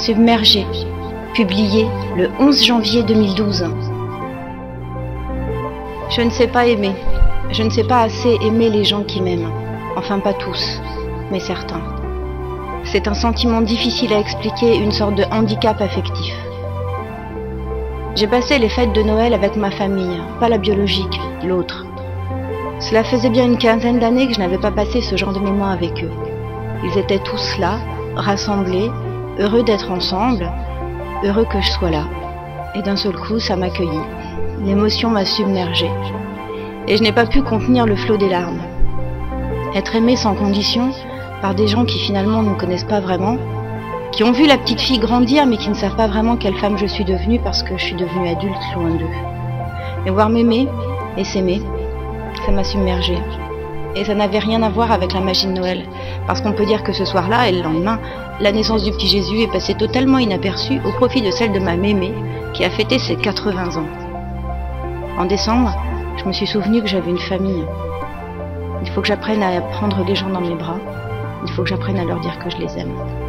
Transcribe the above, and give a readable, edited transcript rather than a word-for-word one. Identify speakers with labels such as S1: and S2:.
S1: Submergée, publié le 11 janvier 2012. Je ne sais pas aimer. Je ne sais pas assez aimer les gens qui m'aiment. Enfin, pas tous, mais certains. C'est un sentiment difficile à expliquer, une sorte de handicap affectif. J'ai passé les fêtes de Noël avec ma famille, pas la biologique, l'autre. Cela faisait bien une quinzaine d'années que je n'avais pas passé ce genre de moment avec eux. Ils étaient tous là, rassemblés, heureux d'être ensemble, heureux que je sois là. Et d'un seul coup, ça m'accueillit. L'émotion m'a submergée. Et je n'ai pas pu contenir le flot des larmes. Être aimé sans condition par des gens qui finalement ne me connaissent pas vraiment, qui ont vu la petite fille grandir mais qui ne savent pas vraiment quelle femme je suis devenue parce que je suis devenue adulte loin d'eux. Et voir m'aimer et s'aimer, ça m'a submergée. Et ça n'avait rien à voir avec la magie de Noël, parce qu'on peut dire que ce soir-là et le lendemain, la naissance du petit Jésus est passée totalement inaperçue au profit de celle de ma mémé qui a fêté ses 80 ans. En décembre, je me suis souvenu que j'avais une famille. Il faut que j'apprenne à prendre les gens dans mes bras. Il faut que j'apprenne à leur dire que je les aime.